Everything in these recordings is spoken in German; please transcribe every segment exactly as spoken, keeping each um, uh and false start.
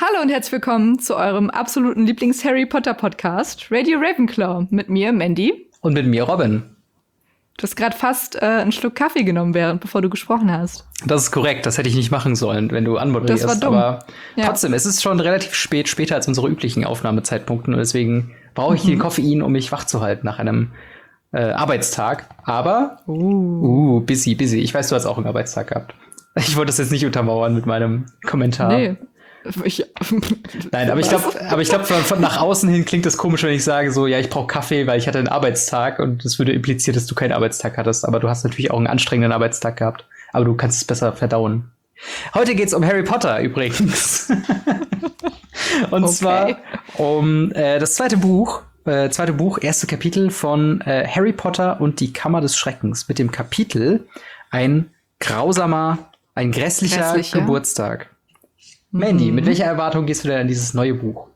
Hallo und herzlich willkommen zu eurem absoluten Lieblings-Harry Potter-Podcast, Radio Ravenclaw, mit mir, Mandy. Und mit mir, Robin. Du hast gerade fast äh, einen Schluck Kaffee genommen, während bevor du gesprochen hast. Das ist korrekt, das hätte ich nicht machen sollen, wenn du anmoderierst. Das war dumm. Aber ja. trotzdem, es ist schon relativ spät, später als unsere üblichen Aufnahmezeitpunkten. Und deswegen brauche ich mhm. den Koffein, um mich wach zu halten nach einem äh, Arbeitstag. Aber, uh. uh, busy, busy. Ich weiß, du hast auch einen Arbeitstag gehabt. Ich wollte das jetzt nicht untermauern mit meinem Kommentar. Nee. Ich, Nein, aber ich glaube, aber ich glaube, von, von nach außen hin klingt das komisch, wenn ich sage so, ja, ich brauche Kaffee, weil ich hatte einen Arbeitstag und das würde implizieren, dass du keinen Arbeitstag hattest. Aber du hast natürlich auch einen anstrengenden Arbeitstag gehabt. Aber du kannst es besser verdauen. Heute geht's um Harry Potter übrigens. und okay. zwar um äh, das zweite Buch, äh, zweite Buch, erste Kapitel von äh, Harry Potter und die Kammer des Schreckens mit dem Kapitel Ein grausamer, ein grässlicher, grässlicher. Geburtstag. Mandy, mit welcher Erwartung gehst du denn an dieses neue Buch?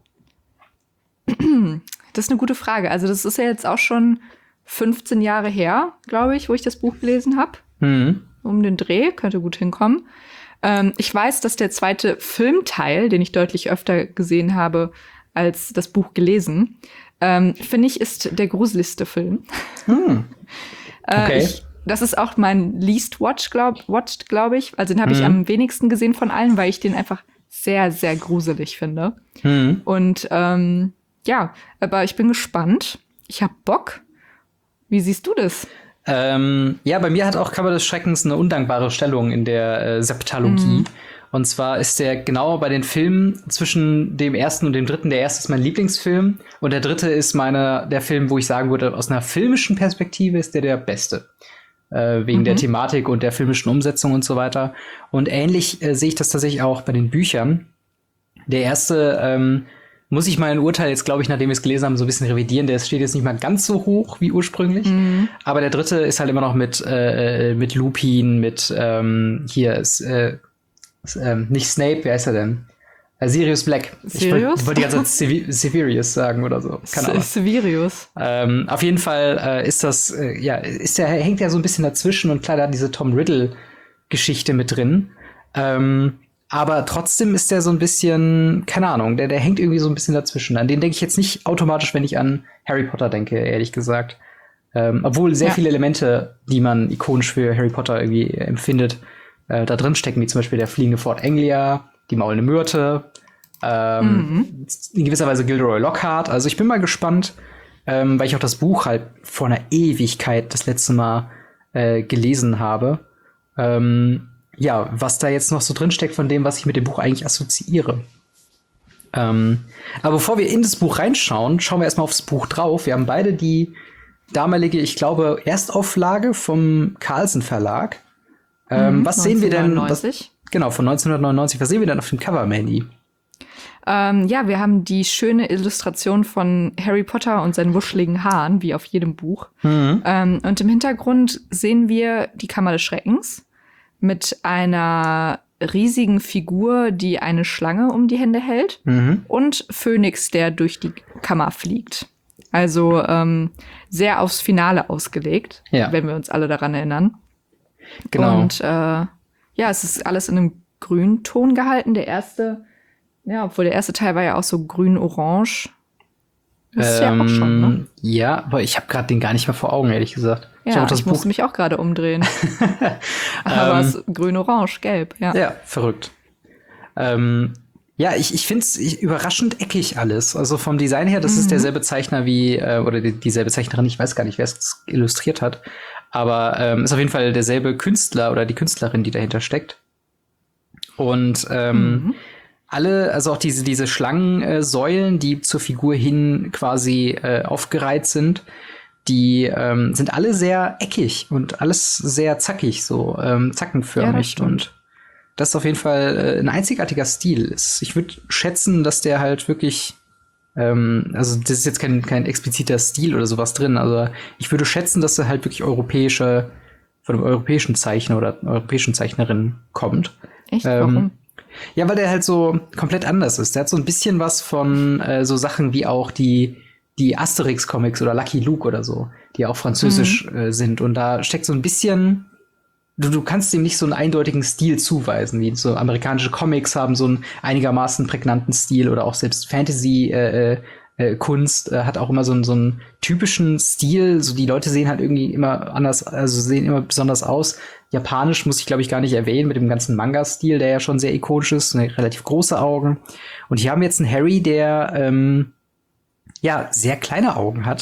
Das ist eine gute Frage. Also das ist ja jetzt auch schon fünfzehn Jahre her, glaube ich, wo ich das Buch gelesen habe. Mhm. Um den Dreh, könnte gut hinkommen. Ähm, ich weiß, dass der zweite Filmteil, den ich deutlich öfter gesehen habe als das Buch gelesen, ähm, finde ich, ist der gruseligste Film. Mhm. Okay. äh, ich, Das ist auch mein least watched, glaube glaub ich. Also den habe ich mhm. am wenigsten gesehen von allen, weil ich den einfach sehr, sehr gruselig finde. Mhm. Und ähm, ja, aber ich bin gespannt. Ich habe Bock. Wie siehst du das? Ähm, ja, bei mir hat auch Kammer des Schreckens eine undankbare Stellung in der äh, Septalogie. Mhm. Und zwar ist der genau bei den Filmen zwischen dem ersten und dem dritten. Der erste ist mein Lieblingsfilm und der dritte ist meine, der Film, wo ich sagen würde, aus einer filmischen Perspektive ist der der beste. Äh, wegen mhm. der Thematik und der filmischen Umsetzung und so weiter. Und ähnlich äh, sehe ich das tatsächlich auch bei den Büchern. Der erste ähm, muss ich mein Urteil jetzt, glaube ich, nachdem wir es gelesen haben, so ein bisschen revidieren. Der steht jetzt nicht mal ganz so hoch wie ursprünglich. Mhm. Aber der dritte ist halt immer noch mit äh, mit Lupin, mit ähm, hier ist äh, ist, ähm, nicht Snape, wer heißt er denn? Äh, Sirius Black. Sirius? Ich wollte die ganze Zeit Severus sagen oder so. Keine Ahnung. Severus. Ähm, auf jeden Fall äh, ist das, äh, ja, ist der, hängt ja so ein bisschen dazwischen und klar, da hat diese Tom Riddle-Geschichte mit drin. Ähm, aber trotzdem ist der so ein bisschen, keine Ahnung, der, der hängt irgendwie so ein bisschen dazwischen. An den denke ich jetzt nicht automatisch, wenn ich an Harry Potter denke, ehrlich gesagt. Ähm, obwohl sehr ja. viele Elemente, die man ikonisch für Harry Potter irgendwie empfindet, äh, da drin stecken, wie zum Beispiel der fliegende Fort Anglia, die maulende Myrte, ähm, mhm. in gewisser Weise Gilderoy Lockhart. Also ich bin mal gespannt, ähm, weil ich auch das Buch halt vor einer Ewigkeit das letzte Mal äh, gelesen habe. Ähm, ja, was da jetzt noch so drin steckt von dem, was ich mit dem Buch eigentlich assoziiere. Ähm, aber bevor wir in das Buch reinschauen, schauen wir erstmal aufs Buch drauf. Wir haben beide die damalige, ich glaube, Erstauflage vom Carlsen Verlag. Ähm, mhm, was sehen wir denn? Was, Genau, von neunzehnhundertneunundneunzig. Was sehen wir denn auf dem Cover, Mandy? Ähm, ja, wir haben die schöne Illustration von Harry Potter und seinen wuscheligen Haaren, wie auf jedem Buch. Mhm. Ähm, und im Hintergrund sehen wir die Kammer des Schreckens mit einer riesigen Figur, die eine Schlange um die Hände hält. Mhm. Und Phönix, der durch die Kammer fliegt. Also ähm, sehr aufs Finale ausgelegt, ja. wenn wir uns alle daran erinnern. Genau. Und äh, ja, es ist alles in einem Grünton gehalten. Der erste, ja, obwohl der erste Teil war ja auch so grün-orange. Das ist ähm, ja auch schon, ne? Ja, aber ich habe gerade den gar nicht mehr vor Augen, ehrlich gesagt. Ja, ich, das ich musste mich auch gerade umdrehen. Aber es ist grün-orange, gelb, ja. Ja, verrückt. Ähm, ja, ich, ich finde es überraschend eckig alles. Also vom Design her, das mhm. ist derselbe Zeichner wie, äh, oder die, dieselbe Zeichnerin, ich weiß gar nicht, wer es illustriert hat. Aber ähm, ist auf jeden Fall derselbe Künstler oder die Künstlerin, die dahinter steckt. Und ähm, mhm. alle, also auch diese, diese Schlangensäulen, äh, die zur Figur hin quasi äh, aufgereiht sind, die ähm, sind alle sehr eckig und alles sehr zackig, so ähm, zackenförmig. Ja, und das ist auf jeden Fall äh, ein einzigartiger Stil. Ich würde schätzen, dass der halt wirklich Ähm, also das ist jetzt kein, kein expliziter Stil oder sowas drin, also ich würde schätzen, dass er halt wirklich europäische, von einem europäischen Zeichner oder europäischen Zeichnerin kommt. Echt? Warum? Ähm, ja, weil der halt so komplett anders ist. Der hat so ein bisschen was von äh, so Sachen wie auch die, die Asterix-Comics oder Lucky Luke oder so, die auch französisch mhm. äh, sind. Und da steckt so ein bisschen du, du kannst ihm nicht so einen eindeutigen Stil zuweisen, wie so amerikanische Comics haben so einen einigermaßen prägnanten Stil oder auch selbst Fantasy äh, äh, Kunst äh, hat auch immer so einen, so einen typischen Stil. So die Leute sehen halt irgendwie immer anders, also sehen immer besonders aus. Japanisch muss ich, glaube ich, gar nicht erwähnen, mit dem ganzen Manga-Stil, der ja schon sehr ikonisch ist, ne, relativ große Augen. Und hier haben wir jetzt einen Harry, der ähm, ja sehr kleine Augen hat,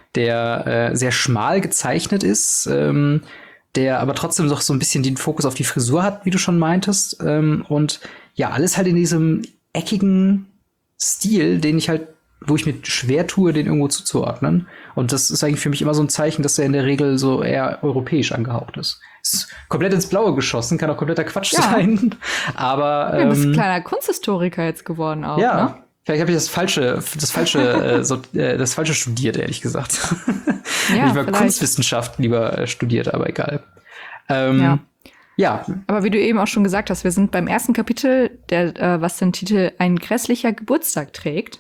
der äh, sehr schmal gezeichnet ist, ähm, der aber trotzdem noch so ein bisschen den Fokus auf die Frisur hat, wie du schon meintest. Ähm, und ja, alles halt in diesem eckigen Stil, den ich halt, wo ich mir schwer tue, den irgendwo zuzuordnen. Und das ist eigentlich für mich immer so ein Zeichen, dass er in der Regel so eher europäisch angehaucht ist. Ist komplett ins Blaue geschossen, kann auch kompletter Quatsch ja. sein. Aber ja, du bist ähm, ein kleiner Kunsthistoriker jetzt geworden auch, ja. ne? Vielleicht habe ich das falsche, das falsche, äh, so, äh, das falsche studiert, ehrlich gesagt. Ja, ich war Kunstwissenschaft lieber äh, studiert, aber egal. Ähm, ja. ja. Aber wie du eben auch schon gesagt hast, wir sind beim ersten Kapitel, der, äh, was den Titel Ein grässlicher Geburtstag trägt.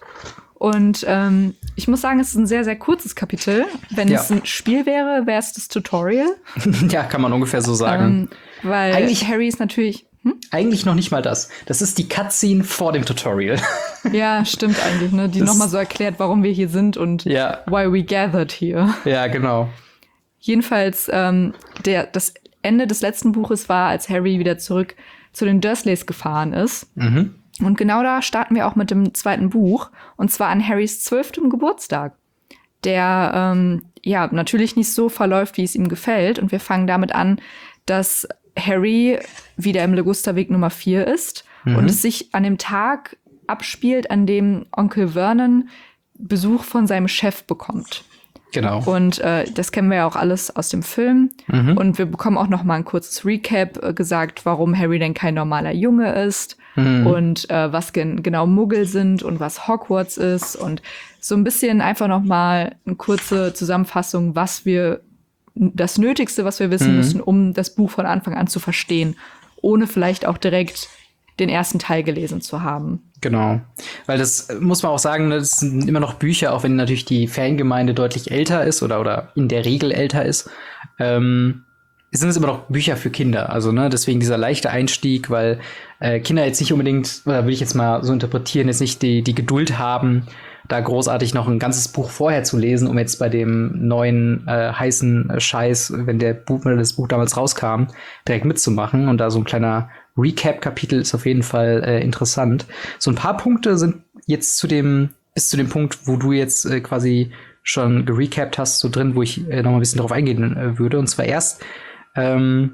Und ähm, ich muss sagen, es ist ein sehr, sehr kurzes Kapitel. Wenn ja. es ein Spiel wäre, wäre es das Tutorial. Ja, kann man ungefähr so sagen. Ähm, weil Eigentlich Harry ist natürlich Hm? Eigentlich noch nicht mal das. Das ist die Cutscene vor dem Tutorial. Ja, stimmt eigentlich, ne? Die nochmal so erklärt, warum wir hier sind und ja. why we gathered here. Ja, genau. Jedenfalls, ähm, der, das Ende des letzten Buches war, als Harry wieder zurück zu den Dursleys gefahren ist. Mhm. Und genau da starten wir auch mit dem zweiten Buch. Und zwar an Harrys zwölftem Geburtstag. Der, ähm, ja, natürlich nicht so verläuft, wie es ihm gefällt. Und wir fangen damit an, dass Harry wieder im Ligusterweg Nummer vier ist mhm. und es sich an dem Tag abspielt, an dem Onkel Vernon Besuch von seinem Chef bekommt. Genau. Und äh, das kennen wir ja auch alles aus dem Film. Mhm. Und wir bekommen auch noch mal ein kurzes Recap äh, gesagt, warum Harry denn kein normaler Junge ist mhm. und äh, was gen- genau Muggel sind und was Hogwarts ist. Und so ein bisschen einfach noch mal eine kurze Zusammenfassung, was wir das Nötigste, was wir wissen mhm. müssen, um das Buch von Anfang an zu verstehen, ohne vielleicht auch direkt den ersten Teil gelesen zu haben. Genau, weil das muss man auch sagen, das sind immer noch Bücher, auch wenn natürlich die Fangemeinde deutlich älter ist oder oder in der Regel älter ist, ähm, sind es immer noch Bücher für Kinder. Also ne, deswegen dieser leichte Einstieg, weil äh, Kinder jetzt nicht unbedingt, oder würde ich jetzt mal so interpretieren, jetzt nicht die die Geduld haben, da großartig noch ein ganzes Buch vorher zu lesen, um jetzt bei dem neuen äh, heißen Scheiß, wenn der Buch, wenn das Buch damals rauskam, direkt mitzumachen. Und da so ein kleiner Recap-Kapitel ist auf jeden Fall äh, interessant. So ein paar Punkte sind jetzt zu dem, bis zu dem Punkt, wo du jetzt äh, quasi schon gerecapt hast, so drin, wo ich äh, noch mal ein bisschen drauf eingehen äh, würde. Und zwar erst ähm,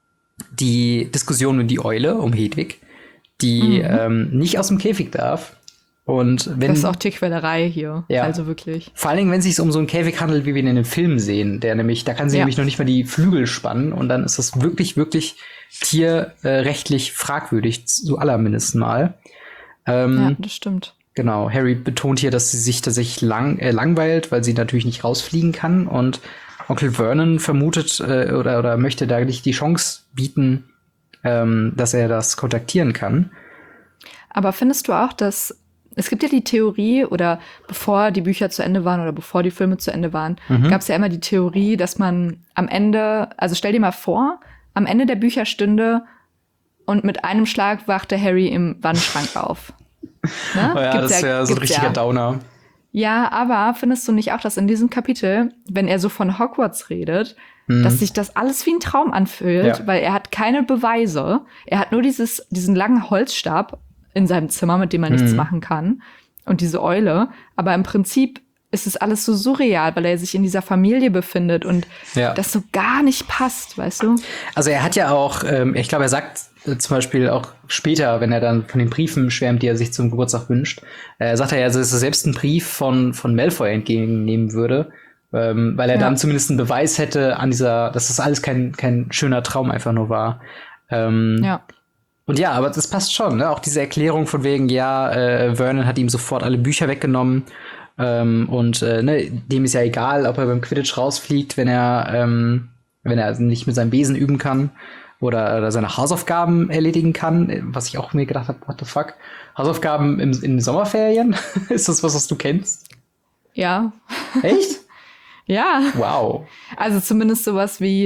die Diskussion um die Eule, um Hedwig, die mhm. ähm, nicht aus dem Käfig darf. Und wenn, das ist auch Tierquälerei hier, ja. also wirklich. Vor allen Dingen, wenn es sich um so einen Käfig handelt, wie wir ihn in den Filmen sehen, der nämlich, da kann sie ja. nämlich noch nicht mal die Flügel spannen und dann ist das wirklich, wirklich tierrechtlich fragwürdig, so allermindest mal. Ähm, ja, das stimmt. Genau, Harry betont hier, dass sie sich tatsächlich lang, äh, langweilt, weil sie natürlich nicht rausfliegen kann und Onkel Vernon vermutet äh, oder, oder möchte da nicht die Chance bieten, ähm, dass er das kontaktieren kann. Aber findest du auch, dass es gibt ja die Theorie, oder bevor die Bücher zu Ende waren oder bevor die Filme zu Ende waren, mhm. gab es ja immer die Theorie, dass man am Ende, also stell dir mal vor, am Ende der Bücher stünde und mit einem Schlag wachte Harry im Wandschrank auf. Ne? Oh ja, gibt's das wäre ja, so ein richtiger ja. Downer. Ja, aber findest du nicht auch, dass in diesem Kapitel, wenn er so von Hogwarts redet, mhm. dass sich das alles wie ein Traum anfühlt, ja. weil er hat keine Beweise, er hat nur dieses, diesen langen Holzstab in seinem Zimmer, mit dem man nichts mhm. machen kann. Und diese Eule. Aber im Prinzip ist es alles so surreal, weil er sich in dieser Familie befindet und ja. das so gar nicht passt, weißt du? Also er hat ja auch, ähm, ich glaube, er sagt äh, zum Beispiel auch später, wenn er dann von den Briefen schwärmt, die er sich zum Geburtstag wünscht, äh, sagt er ja, dass er selbst einen Brief von, von Malfoy entgegennehmen würde, ähm, weil er ja. dann zumindest einen Beweis hätte an dieser, dass das alles kein, kein schöner Traum einfach nur war. Ähm, ja. Und ja, aber das passt schon, ne? Auch diese Erklärung von wegen, ja, äh, Vernon hat ihm sofort alle Bücher weggenommen. Ähm, und äh, ne, dem ist ja egal, ob er beim Quidditch rausfliegt, wenn er, ähm, wenn er nicht mit seinem Besen üben kann oder, oder seine Hausaufgaben erledigen kann. Was ich auch mir gedacht habe, what the fuck? Hausaufgaben im, in Sommerferien? Ist das was, was du kennst? Ja. Echt? Ja. Wow. Also zumindest sowas wie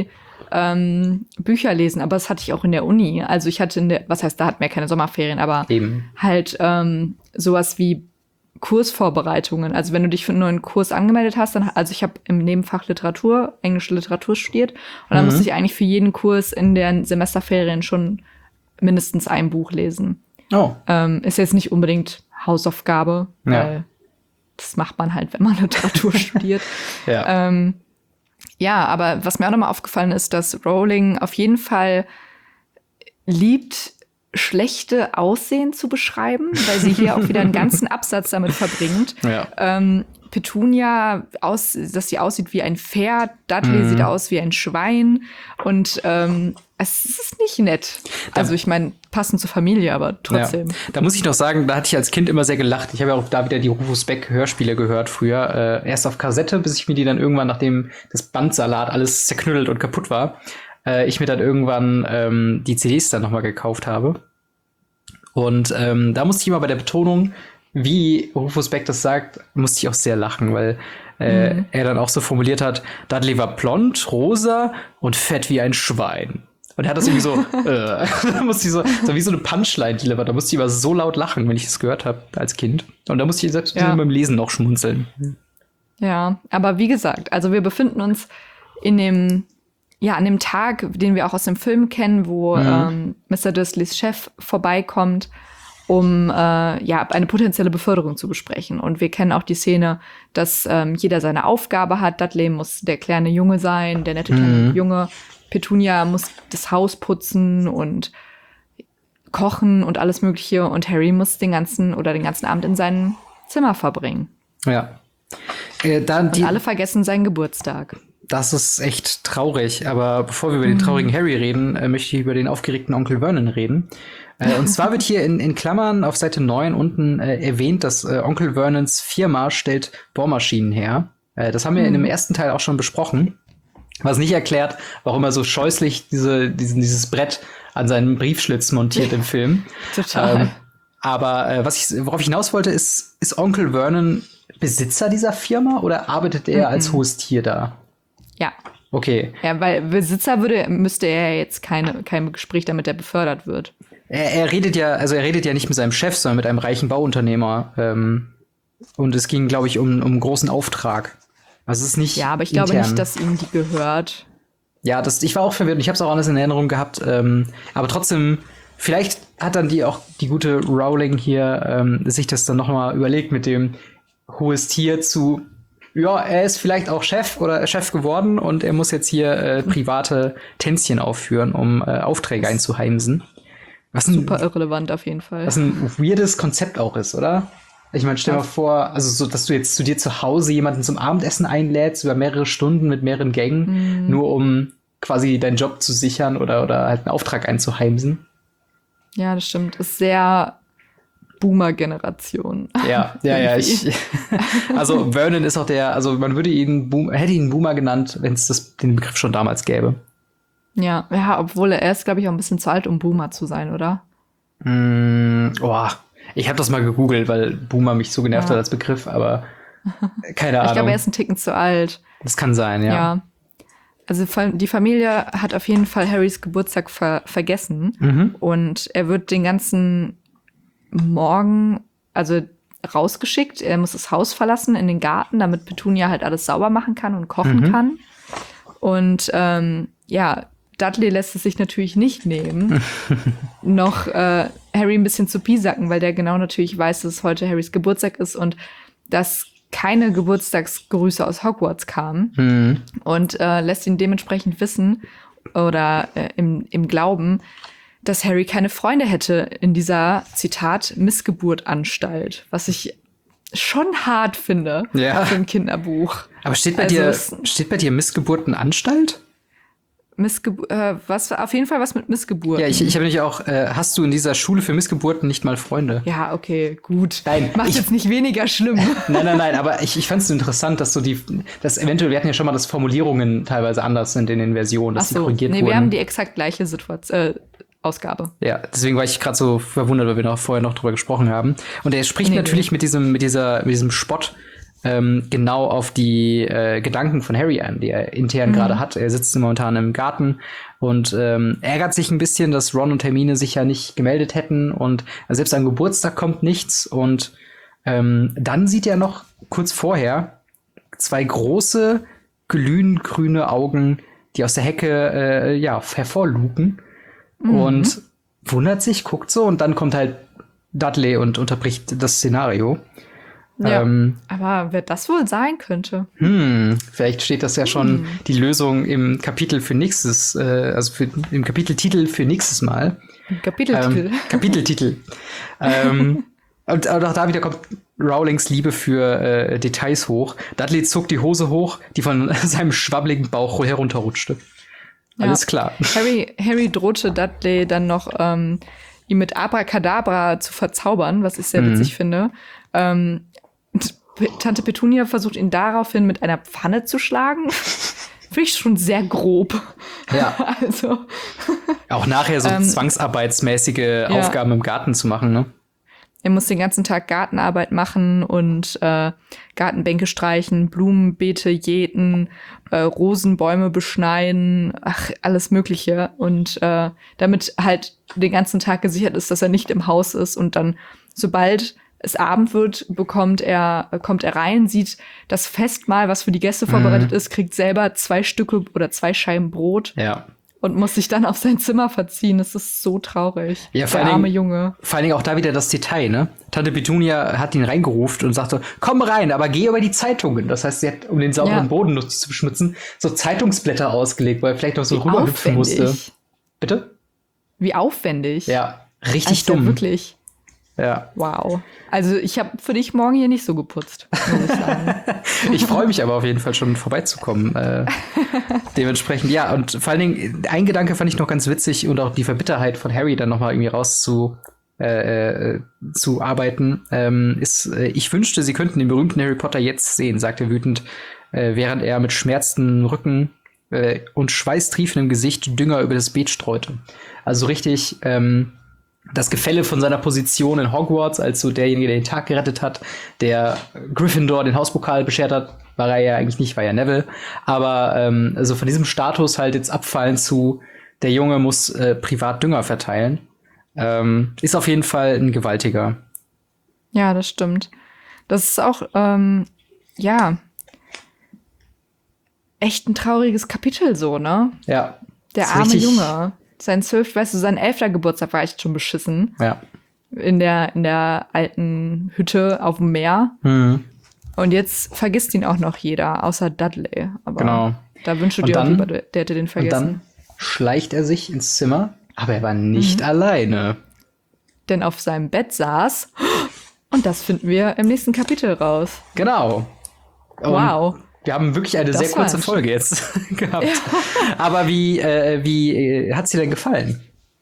ähm, Bücher lesen. Aber das hatte ich auch in der Uni. Also ich hatte in der, was heißt, da hatten wir keine Sommerferien, aber Eben. halt ähm, sowas wie Kursvorbereitungen. Also wenn du dich für einen neuen Kurs angemeldet hast, dann, also ich habe im Nebenfach Literatur, englische Literatur studiert und dann Mhm. musste ich eigentlich für jeden Kurs in den Semesterferien schon mindestens ein Buch lesen. Oh. Ähm, ist jetzt nicht unbedingt Hausaufgabe, Ja. weil das macht man halt, wenn man Literatur studiert. Ja. Ähm, ja, aber was mir auch nochmal aufgefallen ist, dass Rowling auf jeden Fall liebt, schlechte Aussehen zu beschreiben, weil sie hier auch wieder einen ganzen Absatz damit verbringt. Ja. Ähm, Petunia, aus, dass sie aussieht wie ein Pferd, Dudley Mhm. sieht aus wie ein Schwein und ähm, es ist nicht nett. Also ich meine, passend zur Familie, aber trotzdem. Ja. Da muss ich noch sagen, da hatte ich als Kind immer sehr gelacht. Ich habe ja auch da wieder die Rufus Beck Hörspiele gehört früher. Äh, erst auf Kassette, bis ich mir die dann irgendwann, nachdem das Bandsalat alles zerknüttelt und kaputt war, äh, ich mir dann irgendwann ähm, die C Ds dann nochmal gekauft habe. Und ähm, da musste ich immer bei der Betonung, wie Rufus Beck das sagt, musste ich auch sehr lachen, weil äh, mhm. er dann auch so formuliert hat, Dudley war blond, rosa und fett wie ein Schwein. Und er hat das irgendwie so, äh, da musste ich so, so wie so eine Punchline deliver. Da musste ich aber so laut lachen, wenn ich das gehört habe als Kind. Und da musste ich selbst ja. beim Lesen noch schmunzeln. Ja, aber wie gesagt, also wir befinden uns in dem, ja, an dem Tag, den wir auch aus dem Film kennen, wo mhm. ähm, Mister Dursleys Chef vorbeikommt, um äh, ja eine potenzielle Beförderung zu besprechen. Und wir kennen auch die Szene, dass ähm, jeder seine Aufgabe hat. Dudley muss der kleine Junge sein, der nette kleine mhm. Junge. Petunia muss das Haus putzen und kochen und alles Mögliche. Und Harry muss den ganzen oder den ganzen Abend in seinem Zimmer verbringen. Ja. Äh, dann und die, alle vergessen seinen Geburtstag. Das ist echt traurig. Aber bevor wir über den traurigen Harry reden, äh, möchte ich über den aufgeregten Onkel Vernon reden. Äh, und zwar wird hier in, in Klammern auf Seite neun unten äh, erwähnt, dass äh, Onkel Vernons Firma stellt Bohrmaschinen her. Äh, das haben wir mhm. in dem ersten Teil auch schon besprochen. Was nicht erklärt, warum er so scheußlich diese, diesen, dieses Brett an seinen Briefschlitz montiert im Film. Total. Ähm, aber äh, was ich, worauf ich hinaus wollte, ist, ist Onkel Vernon Besitzer dieser Firma oder arbeitet er mhm. als hohes Tier da? Ja. Okay. Ja, weil Besitzer würde, müsste er jetzt keine, kein Gespräch, damit er befördert wird. Er, er redet ja, also er redet ja nicht mit seinem Chef, sondern mit einem reichen Bauunternehmer. Ähm, und es ging, glaube ich, um, um einen großen Auftrag. Also es ist nicht. Ja, aber ich intern. glaube nicht, dass ihm die gehört. Ja, das, ich war auch verwirrt. Ich habe es auch alles in Erinnerung gehabt. Ähm, aber trotzdem, vielleicht hat dann die auch die gute Rowling hier ähm, sich das dann noch mal überlegt mit dem hohes Tier zu. Ja, er ist vielleicht auch Chef oder Chef geworden und er muss jetzt hier äh, private Tänzchen aufführen, um äh, Aufträge einzuheimsen. Was ein, super irrelevant auf jeden Fall. Was ein weirdes Konzept auch ist, oder? Ich meine, stell dir mal vor, also so, dass du jetzt zu dir zu Hause jemanden zum Abendessen einlädst über mehrere Stunden mit mehreren Gängen, mm. nur um quasi deinen Job zu sichern oder, oder halt einen Auftrag einzuheimsen. Ja, das stimmt. Ist sehr Boomer-Generation. Ja, ja, ja. Ich, also Vernon ist auch der, also man würde ihn, Boom, hätte ihn Boomer genannt, wenn es den Begriff schon damals gäbe. Ja, ja, obwohl er ist, glaube ich, auch ein bisschen zu alt, um Boomer zu sein, oder? Mm, oh, ich habe das mal gegoogelt, weil Boomer mich so genervt ja. hat als Begriff, aber keine Ahnung. Ich glaube, er ist ein Ticken zu alt. Das kann sein, ja. Ja. Also die Familie hat auf jeden Fall Harrys Geburtstag ver- vergessen. Mhm. Und er wird den ganzen Morgen, also rausgeschickt. Er muss das Haus verlassen in den Garten, damit Petunia halt alles sauber machen kann und kochen mhm. kann. Und ähm, ja, Dudley lässt es sich natürlich nicht nehmen, noch äh, Harry ein bisschen zu piesacken, weil der genau natürlich weiß, dass es heute Harrys Geburtstag ist und dass keine Geburtstagsgrüße aus Hogwarts kamen. Mhm. Und äh, lässt ihn dementsprechend wissen oder äh, im, im Glauben, dass Harry keine Freunde hätte in dieser, Zitat, Missgeburtanstalt, was ich schon hart finde ja. für ein Kinderbuch. Aber steht bei, also, dir, steht bei dir Missgeburtenanstalt? Missgeburt, äh, was, auf jeden Fall was mit Missgeburten. Ja, ich, ich habe nämlich auch, äh, hast du in dieser Schule für Missgeburten nicht mal Freunde? Ja, okay, gut. Nein. Macht ich, jetzt nicht weniger schlimm. Nein, nein, nein, aber ich, ich fand es interessant, dass so die, dass eventuell, wir hatten ja schon mal, dass Formulierungen teilweise anders sind in den Versionen, dass Ach so, sie korrigiert nee, wurden. wir haben die exakt gleiche Situation, äh, Ausgabe. Ja, deswegen war ich gerade so verwundert, weil wir noch vorher noch drüber gesprochen haben. Und er spricht nee, natürlich nee. mit diesem, mit dieser, mit diesem Spott ähm, genau auf die äh, Gedanken von Harry ein, die er intern mhm. gerade hat. Er sitzt momentan im Garten und ähm, ärgert sich ein bisschen, dass Ron und Hermine sich ja nicht gemeldet hätten und selbst am Geburtstag kommt nichts. Und ähm, dann sieht er noch kurz vorher zwei große, glühend grüne Augen, die aus der Hecke äh, ja hervorlupen mhm. und wundert sich, guckt so und dann kommt halt Dudley und unterbricht das Szenario. Ja, ähm, aber wer das wohl sein könnte? Hm, vielleicht steht das ja schon hm. die Lösung im Kapitel für nächstes, äh, also für, im Kapiteltitel für nächstes Mal. Kapiteltitel. Ähm, Kapiteltitel. ähm, und auch da wieder kommt Rowlings Liebe für äh, Details hoch. Dudley zog die Hose hoch, die von seinem schwabbligen Bauch herunterrutschte. Ja. Alles klar. Harry, Harry drohte Dudley dann noch, ähm, ihn mit Abracadabra zu verzaubern, was ich sehr mhm. witzig finde. Ähm, Tante Petunia versucht ihn daraufhin mit einer Pfanne zu schlagen. Finde ich schon sehr grob. Ja. Also. Auch nachher so ähm, zwangsarbeitsmäßige ja. Aufgaben im Garten zu machen, ne? Er muss den ganzen Tag Gartenarbeit machen und äh, Gartenbänke streichen, Blumenbeete jäten, äh, Rosenbäume beschneiden, ach, alles Mögliche. Und äh, damit halt den ganzen Tag gesichert ist, dass er nicht im Haus ist. Und dann, sobald es Abend wird, bekommt er, kommt er rein, sieht das Festmahl, was für die Gäste vorbereitet mhm. ist, kriegt selber zwei Stücke oder zwei Scheiben Brot. Ja. Und muss sich dann auf sein Zimmer verziehen. Das ist so traurig. Ja, vor der allen arme Dingen, Junge. Vor allen Dingen auch da wieder das Detail, ne? Tante Petunia hat ihn reingerufen und sagte, komm rein, aber geh über die Zeitungen. Das heißt, sie hat, um den sauberen ja. Boden nicht zu beschmutzen, so Zeitungsblätter ausgelegt, weil er vielleicht noch so Wie rüberhüpfen aufwendig. musste. Bitte? Wie aufwendig. Ja, richtig also dumm. Ja, wirklich. Ja. Wow. Also ich habe für dich morgen hier nicht so geputzt, muss ich sagen. Ich freue mich aber auf jeden Fall schon vorbeizukommen. Äh, dementsprechend, ja. Und vor allen Dingen, ein Gedanke fand ich noch ganz witzig und auch die Verbitterheit von Harry dann noch mal irgendwie raus zu, äh, zu arbeiten, ähm, ist, äh, ich wünschte, sie könnten den berühmten Harry Potter jetzt sehen, sagt er wütend, äh, während er mit schmerzendem Rücken äh, und schweißtriefendem Gesicht Dünger über das Beet streute. Also richtig, ähm, das Gefälle von seiner Position in Hogwarts als so derjenige, der den Tag gerettet hat, der Gryffindor den Hauspokal beschert hat, war er ja eigentlich nicht, war ja Neville. Aber ähm, also von diesem Status halt jetzt abfallen zu, der Junge muss äh, privat Dünger verteilen, ähm, ist auf jeden Fall ein gewaltiger. Ja, das stimmt. Das ist auch, ähm, ja, echt ein trauriges Kapitel so, ne? Ja. Der arme Junge. Sein zwölfter, weißt du, sein elfter Geburtstag war echt schon beschissen. Ja. In der, in der alten Hütte auf dem Meer. Mhm. Und jetzt vergisst ihn auch noch jeder, außer Dudley. Aber genau. Da wünschst du dir auch lieber, der hätte den vergessen. Und dann schleicht er sich ins Zimmer, aber er war nicht mhm. alleine. Denn auf seinem Bett saß, und das finden wir im nächsten Kapitel raus. Genau. Und wow. Wir haben wirklich eine das sehr kurze Folge jetzt gehabt. Ja. Aber wie, äh, wie äh, hat's dir denn gefallen?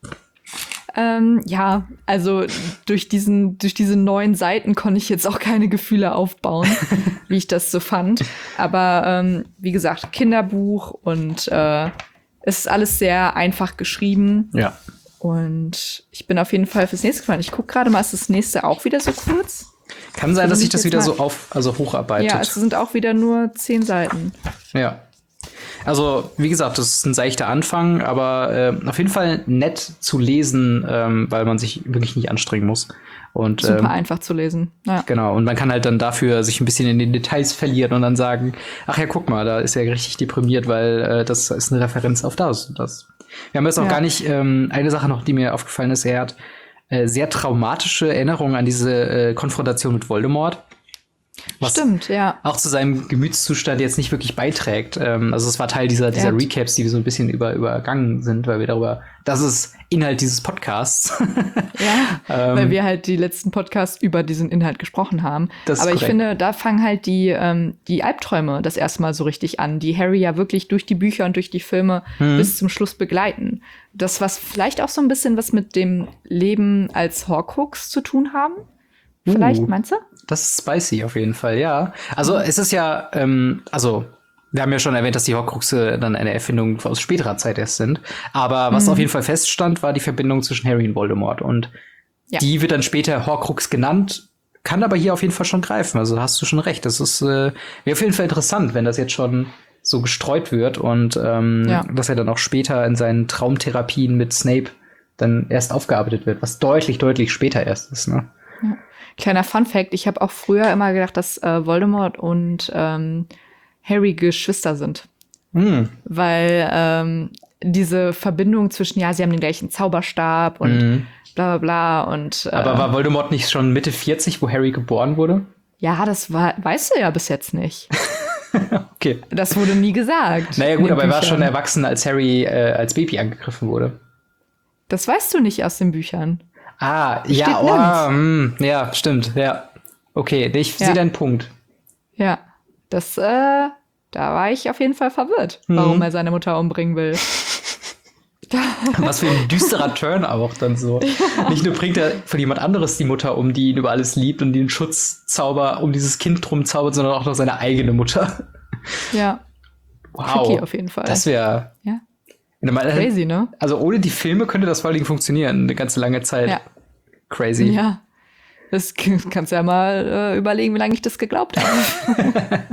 Ähm, ja, also durch diesen, durch diese neuen Seiten konnte ich jetzt auch keine Gefühle aufbauen, wie ich das so fand. Aber ähm, wie gesagt, Kinderbuch und äh, es ist alles sehr einfach geschrieben. Ja. Und ich bin auf jeden Fall fürs nächste gespannt. Ich gucke gerade mal, ist das nächste auch wieder so kurz? Kann sein, dass sich das wieder so auf, also hocharbeitet. Ja, es sind auch wieder nur zehn Seiten. Ja. Also, wie gesagt, das ist ein seichter Anfang, aber äh, auf jeden Fall nett zu lesen, ähm, weil man sich wirklich nicht anstrengen muss. Und, Super ähm, einfach zu lesen. Ja. Genau, und man kann halt dann dafür sich ein bisschen in den Details verlieren und dann sagen, ach ja, guck mal, da ist er richtig deprimiert, weil äh, das ist eine Referenz auf das und das. Wir haben jetzt auch ja. gar nicht, ähm, eine Sache noch, die mir aufgefallen ist, er hat äh, sehr traumatische Erinnerungen an diese äh, Konfrontation mit Voldemort. Was Stimmt, ja. Auch zu seinem Gemütszustand jetzt nicht wirklich beiträgt. Ähm, also es war Teil dieser, dieser Recaps, die wir so ein bisschen über, übergangen sind, weil wir darüber, das ist Inhalt dieses Podcasts. Ja, ähm, weil wir halt die letzten Podcasts über diesen Inhalt gesprochen haben. Das ist Aber korrekt. Ich finde, da fangen halt die, ähm, die Albträume das erste Mal so richtig an, die Harry ja wirklich durch die Bücher und durch die Filme mhm. bis zum Schluss begleiten. Das, was vielleicht auch so ein bisschen was mit dem Leben als Horcrux zu tun haben. Vielleicht, uh, meinst du? Das ist spicy auf jeden Fall, ja. Also es ist ja, ähm, also wir haben ja schon erwähnt, dass die Horcruxe dann eine Erfindung aus späterer Zeit erst sind. Aber was mhm. auf jeden Fall feststand, war die Verbindung zwischen Harry und Voldemort. Und ja. die wird dann später Horcrux genannt, kann aber hier auf jeden Fall schon greifen. Also hast du schon recht. Das ist äh, wäre auf jeden Fall interessant, wenn das jetzt schon so gestreut wird und ähm, ja. dass er dann auch später in seinen Traumtherapien mit Snape dann erst aufgearbeitet wird, was deutlich, deutlich später erst ist. Ne? Ja. Kleiner Fun-Fact, ich habe auch früher immer gedacht, dass äh, Voldemort und ähm, Harry Geschwister sind. Mm. Weil ähm, diese Verbindung zwischen, ja, sie haben den gleichen Zauberstab und mm. bla bla bla. Und, äh, aber war Voldemort nicht schon Mitte vierzig, wo Harry geboren wurde? Ja, das war, weißt du ja bis jetzt nicht. Okay. Das wurde nie gesagt. Naja gut, aber er war schon erwachsen, als Harry äh, als Baby angegriffen wurde. Das weißt du nicht aus den Büchern. Ah, Steht ja, oh, mh, ja, stimmt, ja. Okay, ich ja. sehe deinen Punkt. Ja, das, äh, da war ich auf jeden Fall verwirrt, mhm. warum er seine Mutter umbringen will. Was für ein düsterer Turn auch dann so. Ja. Nicht nur bringt er von jemand anderes die Mutter um, die ihn über alles liebt und den Schutzzauber um dieses Kind drum zaubert, sondern auch noch seine eigene Mutter. Ja. Wow. Tricky auf jeden Fall. Das wäre ja. crazy, ne? Also ohne die Filme könnte das vor allen Dingen funktionieren, eine ganze lange Zeit. Ja. Crazy. Ja. Das kannst du ja mal äh, überlegen, wie lange ich das geglaubt habe.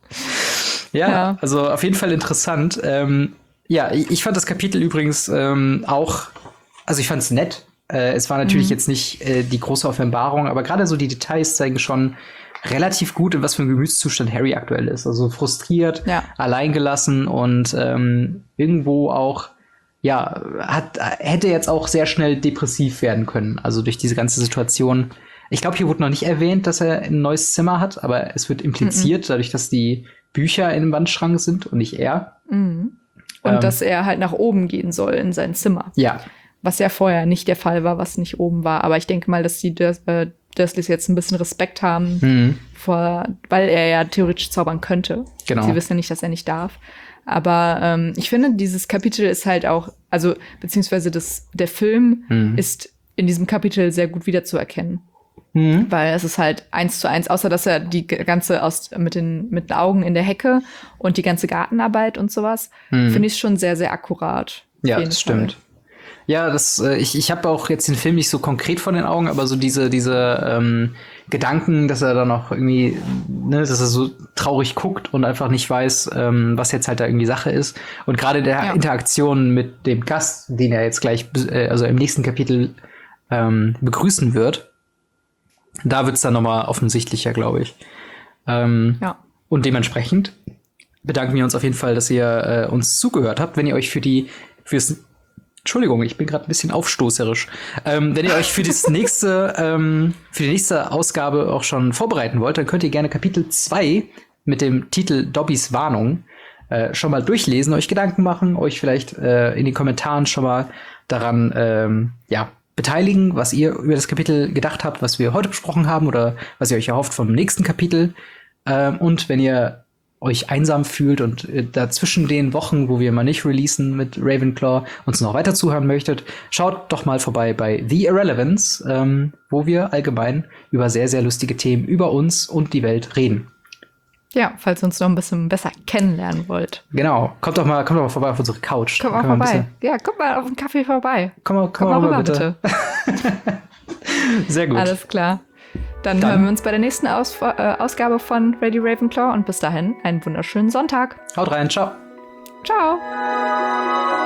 ja, ja, also auf jeden Fall interessant. Ähm, ja, ich fand das Kapitel übrigens ähm, auch, also ich fand es nett. Äh, es war natürlich mhm. jetzt nicht äh, die große Offenbarung, aber gerade so die Details zeigen schon relativ gut, in was für einem Gemütszustand Harry aktuell ist. Also frustriert, ja. alleingelassen und ähm, irgendwo auch, ja, hat, hätte jetzt auch sehr schnell depressiv werden können. Also durch diese ganze Situation. Ich glaube, hier wurde noch nicht erwähnt, dass er ein neues Zimmer hat, aber es wird impliziert, mhm. dadurch, dass die Bücher in dem Wandschrank sind und nicht er. Mhm. Und ähm, dass er halt nach oben gehen soll in sein Zimmer. Ja. Was ja vorher nicht der Fall war, was nicht oben war. Aber ich denke mal, dass die das, äh, Dursleys jetzt ein bisschen Respekt haben, mhm. vor, weil er ja theoretisch zaubern könnte. Genau. Sie wissen ja nicht, dass er nicht darf. Aber ähm, ich finde, dieses Kapitel ist halt auch, also beziehungsweise das, der Film mhm. ist in diesem Kapitel sehr gut wiederzuerkennen. Mhm. Weil es ist halt eins zu eins, außer dass er die ganze aus mit den mit den Augen in der Hecke und die ganze Gartenarbeit und sowas, mhm. finde ich schon sehr, sehr akkurat. Ja, das stimmt. Ja, das, äh, ich, ich habe auch jetzt den Film nicht so konkret vor den Augen, aber so diese, diese ähm, Gedanken, dass er dann noch irgendwie, ne, dass er so traurig guckt und einfach nicht weiß, ähm, was jetzt halt da irgendwie Sache ist. Und gerade der ja. Interaktion mit dem Gast, den er jetzt gleich, äh, also im nächsten Kapitel ähm, begrüßen wird, da wird's dann nochmal offensichtlicher, glaube ich. Ähm, ja. Und dementsprechend bedanken wir uns auf jeden Fall, dass ihr äh, uns zugehört habt. Wenn ihr euch für die, fürs Entschuldigung, ich bin gerade ein bisschen aufstoßerisch. Ähm, wenn ihr euch für das nächste, ähm, für die nächste Ausgabe auch schon vorbereiten wollt, dann könnt ihr gerne Kapitel zwei mit dem Titel Dobbys Warnung äh, schon mal durchlesen, euch Gedanken machen, euch vielleicht äh, in den Kommentaren schon mal daran, ähm, ja, beteiligen, was ihr über das Kapitel gedacht habt, was wir heute besprochen haben oder was ihr euch erhofft vom nächsten Kapitel. Ähm, und wenn ihr euch einsam fühlt und äh, dazwischen den Wochen, wo wir mal nicht releasen mit Ravenclaw, uns noch weiter zuhören möchtet, schaut doch mal vorbei bei The Irrelevance, ähm, wo wir allgemein über sehr, sehr lustige Themen über uns und die Welt reden. Ja, falls ihr uns noch ein bisschen besser kennenlernen wollt. Genau. Kommt doch mal, kommt doch mal vorbei auf unsere Couch. Kommt mal vorbei. Ja, kommt mal auf den Kaffee vorbei. Komm mal, komm komm mal rüber, bitte. bitte. Sehr gut. Alles klar. Dann, Dann hören wir uns bei der nächsten Aus- äh, Ausgabe von Ready Ravenclaw und bis dahin einen wunderschönen Sonntag. Haut rein, ciao. Ciao.